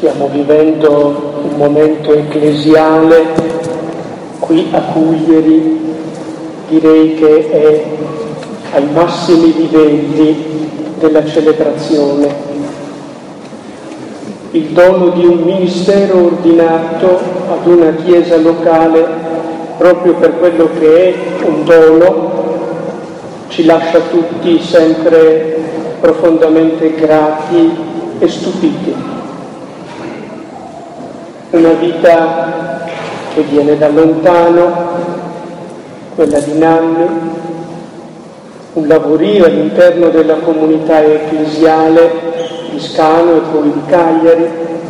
Stiamo vivendo un momento ecclesiale qui a Cuglieri, direi che è ai massimi livelli della celebrazione. Il dono di un ministero ordinato ad una chiesa locale, proprio per quello che è un dono, ci lascia tutti sempre profondamente grati e stupiti. Una vita che viene da lontano, quella di Nanni, un lavorio all'interno della comunità ecclesiale di Scano e poi di Cagliari,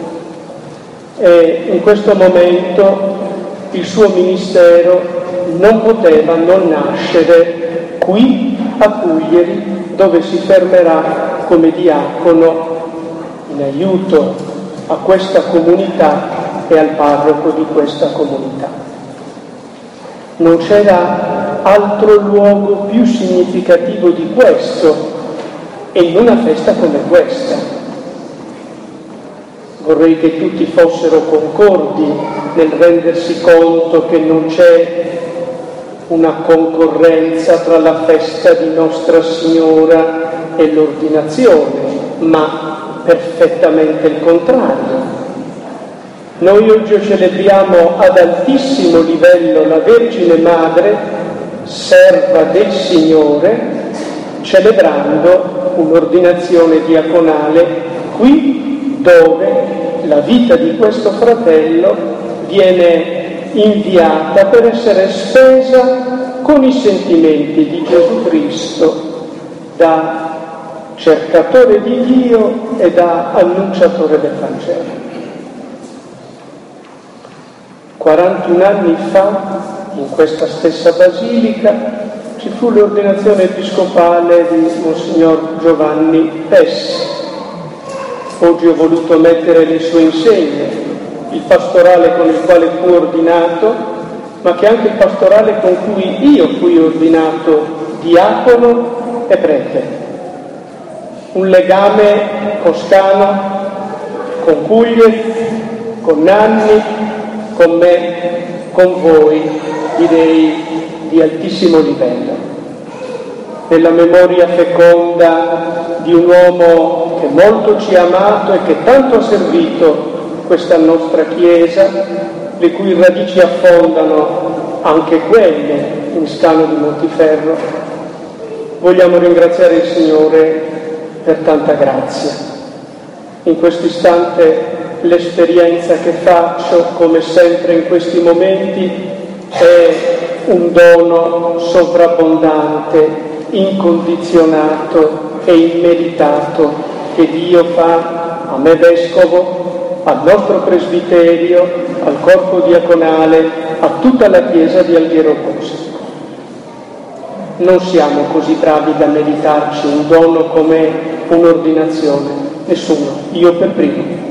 e in questo momento il suo ministero non poteva non nascere qui a Cuglieri, dove si fermerà come diacono in aiuto a questa comunità e al parroco di questa comunità. Non c'era altro luogo più significativo di questo e in una festa come questa. Vorrei che tutti fossero concordi nel rendersi conto che non c'è una concorrenza tra la festa di Nostra Signora e l'ordinazione, ma perfettamente il contrario. Noi oggi celebriamo ad altissimo livello la Vergine Madre, serva del Signore, celebrando un'ordinazione diaconale qui dove la vita di questo fratello viene inviata per essere spesa con i sentimenti di Gesù Cristo da cercatore di Dio e da annunciatore del Vangelo. 41 anni fa, in questa stessa basilica, ci fu l'ordinazione episcopale di Monsignor Giovanni Pessi. Oggi ho voluto mettere le sue insegne, il pastorale con il quale fu ordinato, ma che è anche il pastorale con cui io fui ordinato diacono e prete. Un legame coscano con Cuglieri, con Nanni, con me, con voi, direi di altissimo livello. Nella memoria feconda di un uomo che molto ci ha amato e che tanto ha servito questa nostra Chiesa, le cui radici affondano anche quelle in Scano di Montiferro, vogliamo ringraziare il Signore per tanta grazia. In questo istante l'esperienza che faccio, come sempre in questi momenti, è un dono sovrabbondante, incondizionato e immeritato che Dio fa a me vescovo, al nostro presbiterio, al corpo diaconale, a tutta la Chiesa di Alghero Bosco. Non siamo così bravi da meritarci un dono come un'ordinazione, nessuno, io per primo.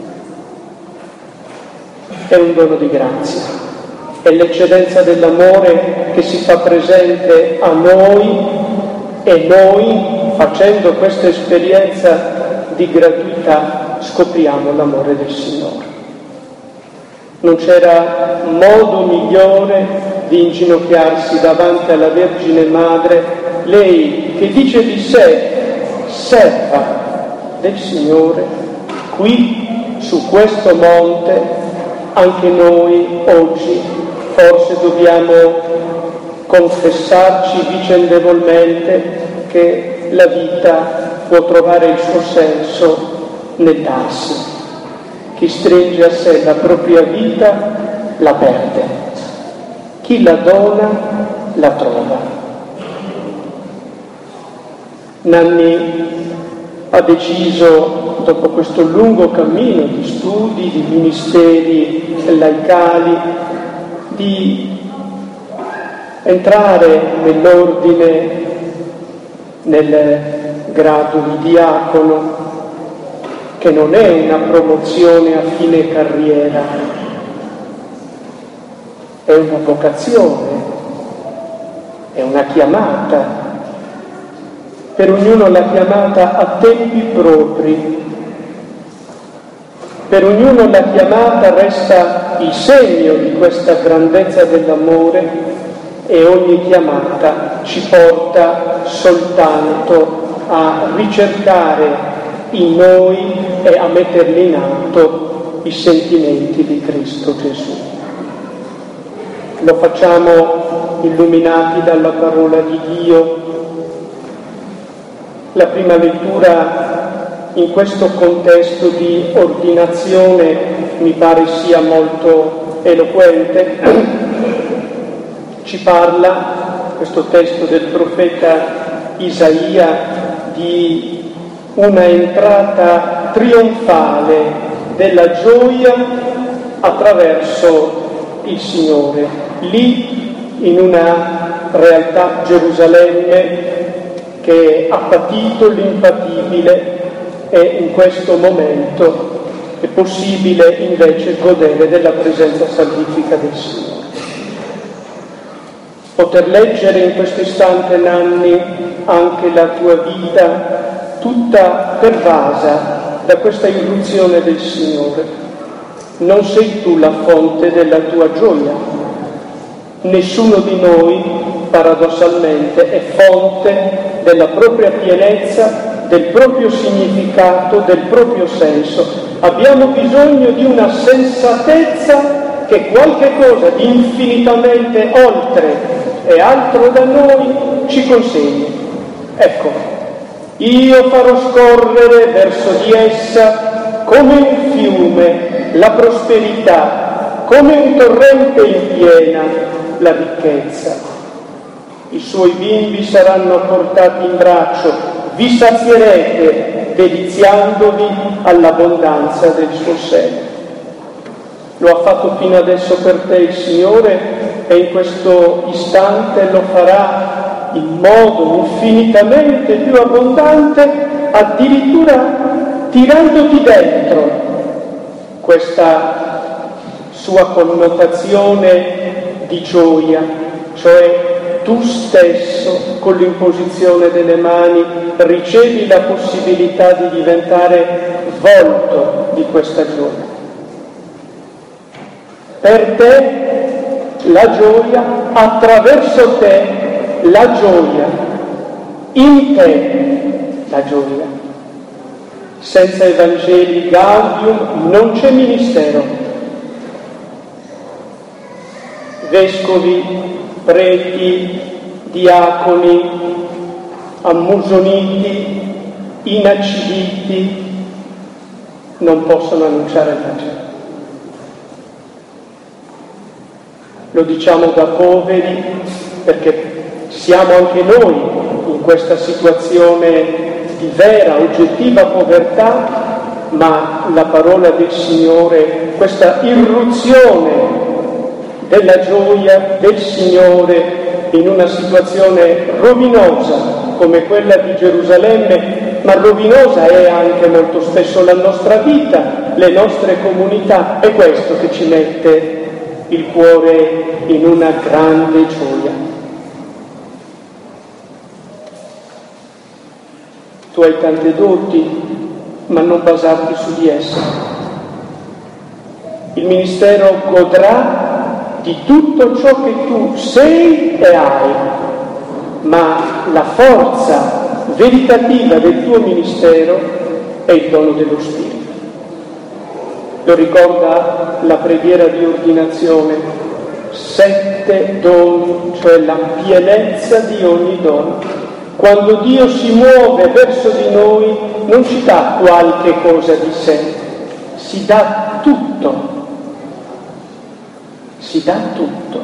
È un dono di grazia, è l'eccedenza dell'amore che si fa presente a noi e noi, facendo questa esperienza di gratuità, scopriamo l'amore del Signore. Non c'era modo migliore di inginocchiarsi davanti alla Vergine Madre, lei che dice di sé, serva del Signore, qui su questo monte. Anche noi oggi forse dobbiamo confessarci vicendevolmente che la vita può trovare il suo senso nel darsi. Chi stringe a sé la propria vita la perde, chi la dona la trova. Nanni ha deciso, dopo questo lungo cammino di studi, di ministeri laicali, di entrare nell'ordine, nel grado di diacono, che non è una promozione a fine carriera, è una vocazione, è una chiamata. Per ognuno la chiamata a tempi propri, Per ognuno la chiamata resta il segno di questa grandezza dell'amore e ogni chiamata ci porta soltanto a ricercare in noi e a metterli in atto i sentimenti di Cristo Gesù. Lo facciamo illuminati dalla parola di Dio. La prima lettura in questo contesto di ordinazione mi pare sia molto eloquente. Ci parla, questo testo del profeta Isaia, di una entrata trionfale della gioia attraverso il Signore. Lì, in una realtà, Gerusalemme, che ha patito l'impatibile, e in questo momento è possibile invece godere della presenza salvifica del Signore. Poter leggere in questo istante, Nanni, anche la tua vita tutta pervasa da questa irruzione del Signore. Non sei tu la fonte della tua gioia. Nessuno di noi, paradossalmente, è fonte della propria pienezza, del proprio significato, del proprio senso. Abbiamo bisogno di una sensatezza che qualche cosa di infinitamente oltre e altro da noi ci consegni. Ecco, io farò scorrere verso di essa come un fiume la prosperità, come un torrente in piena la ricchezza. I suoi bimbi saranno portati in braccio, vi sazierete deliziandovi all'abbondanza del suo seno. Lo ha fatto fino adesso per te il Signore e in questo istante lo farà in modo infinitamente più abbondante, addirittura tirandoti dentro questa sua connotazione di gioia, cioè tu stesso, con l'imposizione delle mani, ricevi la possibilità di diventare volto di questa gioia. Per te la gioia, attraverso te la gioia, in te la gioia. Senza Evangeli Gaudium non c'è ministero. Vescovi, preti, diaconi, ammusoniti, inaciditi, non possono annunciare il Vangelo. Lo diciamo da poveri perché siamo anche noi in questa situazione di vera, oggettiva povertà, ma la parola del Signore, questa irruzione della gioia del Signore in una situazione rovinosa come quella di Gerusalemme, ma rovinosa è anche molto spesso la nostra vita, le nostre comunità, è questo che ci mette il cuore in una grande gioia. Tu hai tante doti, ma non basarti su di esse. Il ministero godrà di tutto ciò che tu sei e hai, ma la forza veritativa del tuo ministero è il dono dello Spirito. Lo ricorda la preghiera di ordinazione: 7 doni, cioè la pienezza di ogni dono. Quando Dio si muove verso di noi non ci dà qualche cosa di sé, si dà tutto. Si dà tutto.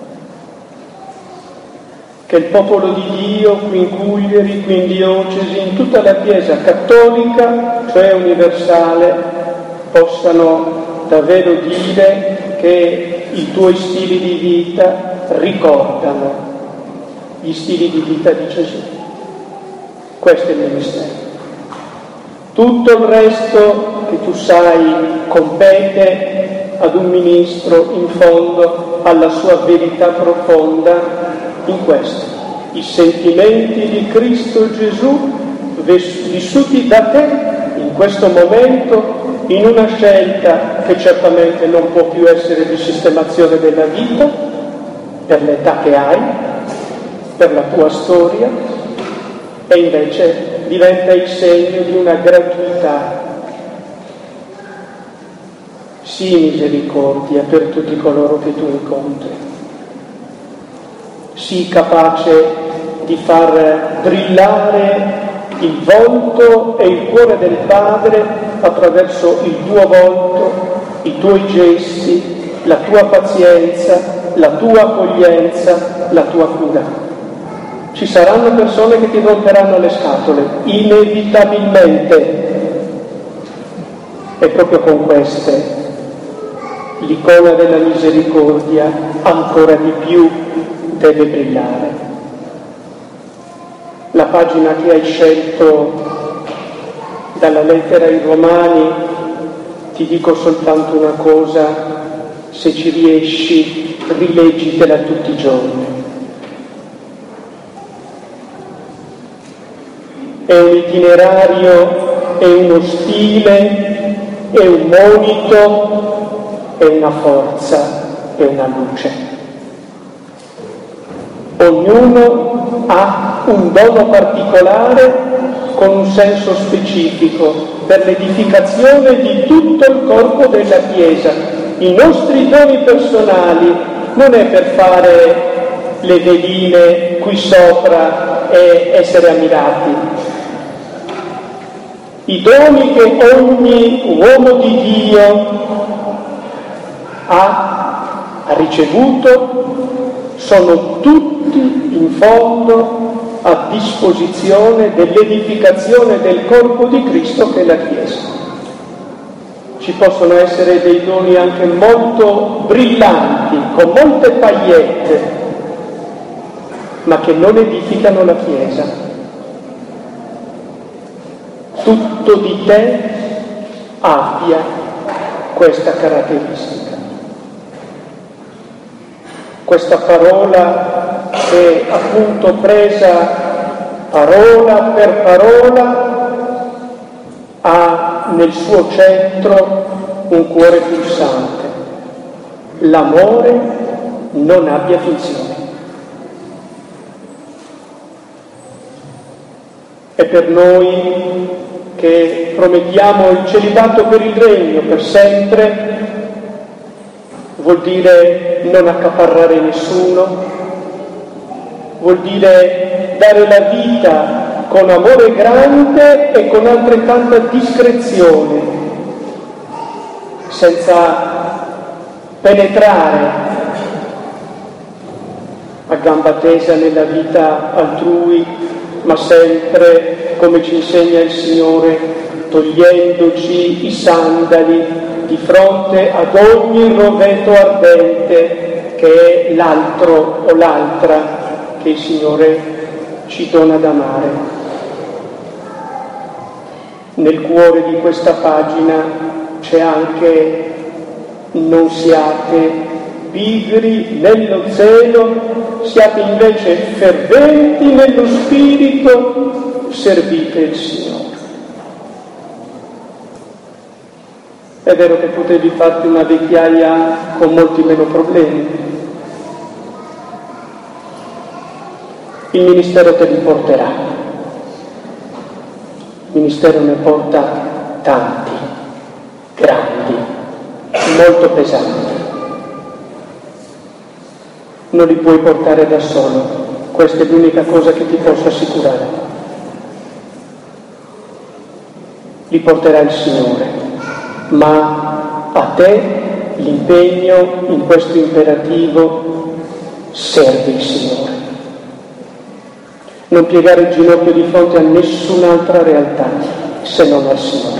Che il popolo di Dio, qui in Cuglieri, qui in diocesi, in tutta la Chiesa cattolica, cioè universale, possano davvero dire che i tuoi stili di vita ricordano gli stili di vita di Gesù. Questo è il ministero. Tutto il resto che tu sai compete ad un ministro, in fondo, alla sua verità profonda in questo. I sentimenti di Cristo Gesù vissuti da te in questo momento, in una scelta che certamente non può più essere di sistemazione della vita, per l'età che hai, per la tua storia, e invece diventa il segno di una gratuità. Sii misericordia per tutti coloro che tu incontri. Sii capace di far brillare il volto e il cuore del Padre attraverso il tuo volto, i tuoi gesti, la tua pazienza, la tua accoglienza, la tua cura. Ci saranno persone che ti romperanno le scatole, inevitabilmente, e proprio con queste l'icona della misericordia ancora di più deve brillare. La pagina che hai scelto dalla lettera ai Romani, ti dico soltanto una cosa: se ci riesci, rileggitela tutti i giorni. È un itinerario, è uno stile, è un monito, è una forza, è una luce. Ognuno ha un dono particolare con un senso specifico per l'edificazione di tutto il corpo della Chiesa. I nostri doni personali non è per fare le veline qui sopra e essere ammirati. I doni che ogni uomo di Dio ha ricevuto sono tutti in fondo a disposizione dell'edificazione del corpo di Cristo che è la Chiesa. Ci possono essere dei doni anche molto brillanti, con molte pagliette, ma che non edificano la Chiesa. Tutto di te abbia questa caratteristica. Questa parola è appunto presa parola per parola, ha nel suo centro un cuore pulsante. L'amore non abbia finzioni. E per noi che promettiamo il celibato per il regno per sempre, vuol dire non accaparrare nessuno, vuol dire dare la vita con amore grande e con altrettanta discrezione, senza penetrare a gamba tesa nella vita altrui, ma sempre, come ci insegna il Signore, togliendoci i sandali di fronte ad ogni roveto ardente che è l'altro o l'altra che il Signore ci dona ad amare. Nel cuore di questa pagina c'è anche: non siate pigri nello zelo, siate invece ferventi nello spirito, servite il Signore. È vero che potevi farti una vecchiaia con molti meno problemi. Il ministero te li porterà. Il ministero ne porta tanti, grandi, molto pesanti. Non li puoi portare da solo, questa è l'unica cosa che ti posso assicurare. Li porterà il Signore. Ma a te l'impegno in questo imperativo: servi il Signore. Non piegare il ginocchio di fronte a nessun'altra realtà se non al Signore.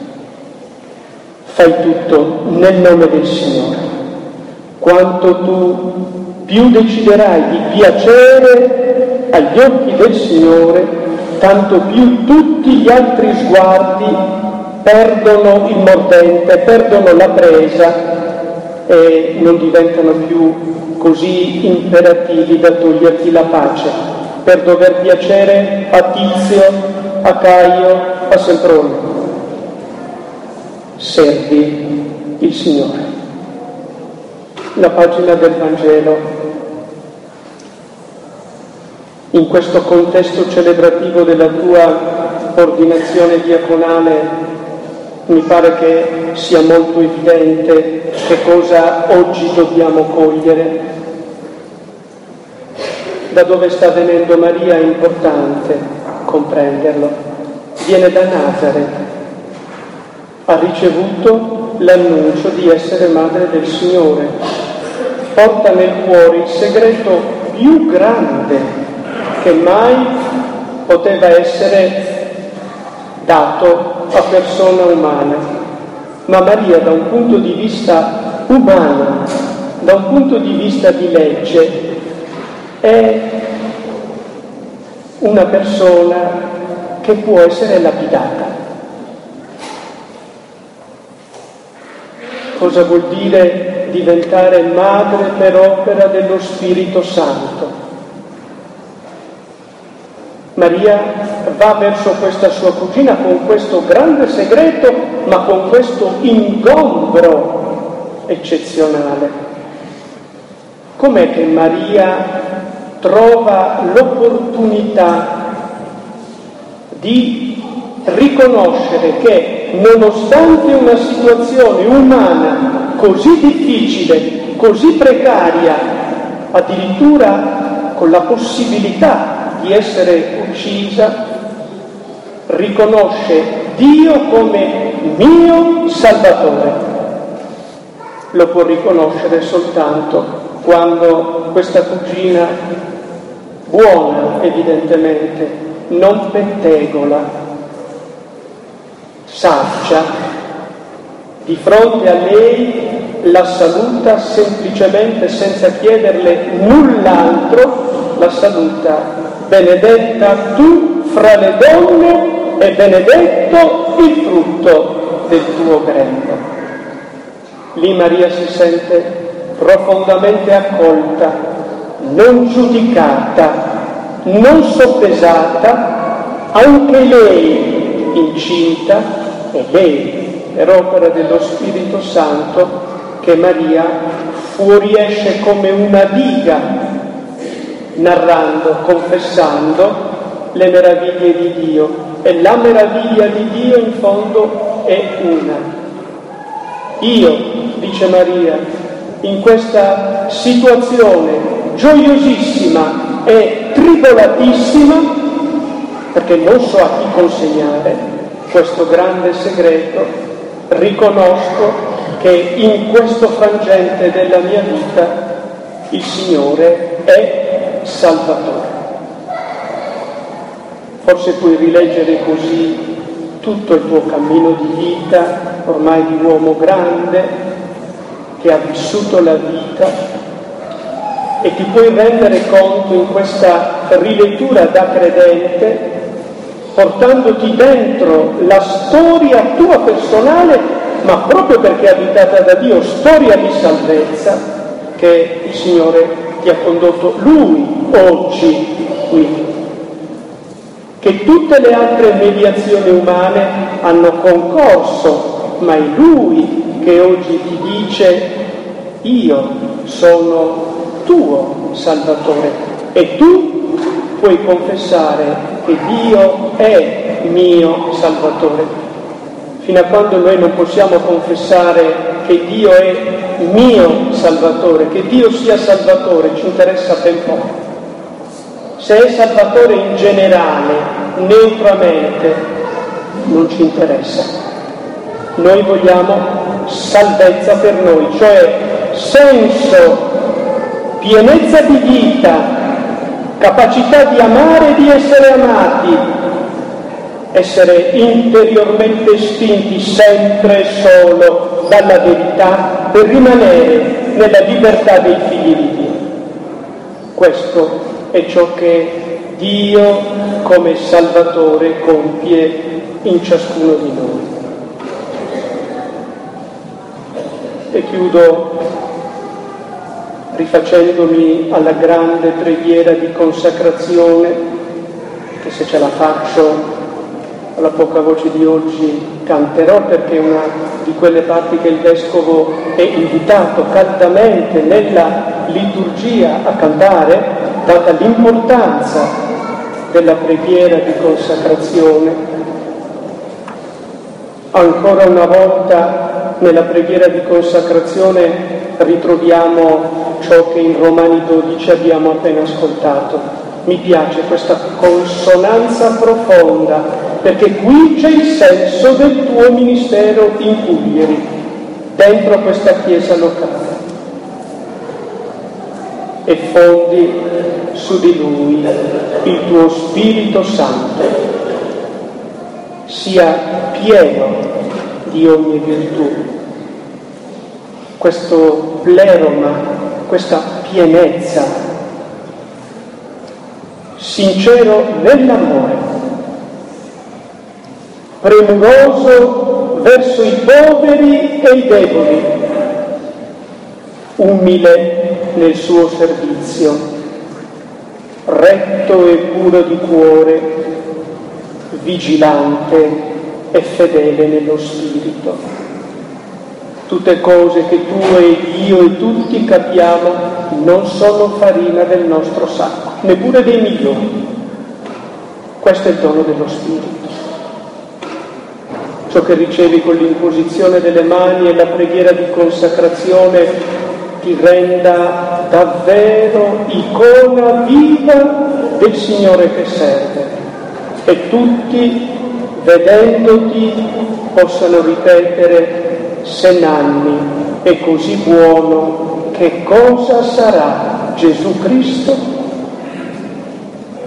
Fai tutto nel nome del Signore. Quanto tu più deciderai di piacere agli occhi del Signore, tanto più tutti gli altri sguardi perdono il mordente, perdono la presa e non diventano più così imperativi da toglierti la pace per dover piacere a Tizio, a Caio, a Semprone. servi il Signore. La pagina del Vangelo, in questo contesto celebrativo della tua ordinazione diaconale, mi pare che sia molto evidente che cosa oggi dobbiamo cogliere. Da dove sta venendo Maria è importante comprenderlo. Viene da Nazareth, ha ricevuto l'annuncio di essere madre del Signore, porta nel cuore il segreto più grande che mai poteva essere dato a persona umana. Ma Maria, da un punto di vista umano, da un punto di vista di legge, è una persona che può essere lapidata. Cosa vuol dire diventare madre per opera dello Spirito Santo? Maria va verso questa sua cugina con questo grande segreto, ma con questo ingombro eccezionale. Com'è che Maria trova l'opportunità di riconoscere che, nonostante una situazione umana così difficile, così precaria, addirittura con la possibilità di essere uccisa, riconosce Dio come mio Salvatore? Lo può riconoscere soltanto quando questa cugina, buona evidentemente, non pettegola, saggia, di fronte a lei la saluta semplicemente senza chiederle null'altro, la saluta: benedetta tu fra le donne e benedetto il frutto del tuo grembo. Lì Maria si sente profondamente accolta, non giudicata, non soppesata, anche lei incinta, e lei, per opera dello Spirito Santo, che Maria fuoriesce come una diga, narrando, confessando le meraviglie di Dio. E la meraviglia di Dio in fondo è una. Io, dice Maria, in questa situazione gioiosissima e tribolatissima, perché non so a chi consegnare questo grande segreto, riconosco che in questo frangente della mia vita il Signore è Salvatore. Forse puoi rileggere così tutto il tuo cammino di vita, ormai di uomo grande, che ha vissuto la vita, e ti puoi rendere conto in questa rilettura da credente, portandoti dentro la storia tua personale, ma proprio perché è abitata da Dio, storia di salvezza, che il Signore ti ha condotto Lui oggi qui. Che tutte le altre mediazioni umane hanno concorso, ma è Lui che oggi ti dice: io sono tuo Salvatore, e tu puoi confessare che Dio è mio Salvatore. Fino a quando noi non possiamo confessare che Dio è mio Salvatore, che Dio sia Salvatore, ci interessa ben poco. Se è Salvatore in generale, neutramente, non ci interessa. Noi vogliamo salvezza per noi, cioè senso, pienezza di vita, capacità di amare e di essere amati, essere interiormente spinti sempre e solo dalla verità per rimanere nella libertà dei figli di Dio. Questo è ciò che Dio come Salvatore compie in ciascuno di noi. E chiudo rifacendomi alla grande preghiera di consacrazione, che se ce la faccio alla poca voce di oggi canterò, perché è una di quelle parti che il Vescovo è invitato caldamente nella liturgia a cantare, data l'importanza della preghiera di consacrazione. Ancora una volta nella preghiera di consacrazione ritroviamo ciò che in Romani 12 abbiamo appena ascoltato. Mi piace questa consonanza profonda, perché qui c'è il senso del tuo ministero in Cuglieri, dentro questa chiesa locale. E fondi su di lui il tuo Spirito Santo, sia pieno di ogni virtù. Questo pleroma, questa pienezza, sincero nell'amore, premuroso verso i poveri e i deboli, umile nel suo servizio, retto e puro di cuore, vigilante e fedele nello spirito. Tutte cose che tu e io e tutti capiamo non sono farina del nostro sacco, neppure dei migliori. Questo è il dono dello Spirito. Ciò che ricevi con l'imposizione delle mani e la preghiera di consacrazione ti renda davvero icona viva del Signore che serve, e tutti, vedendoti, possano ripetere: se Nanni è così buono, che cosa sarà Gesù Cristo?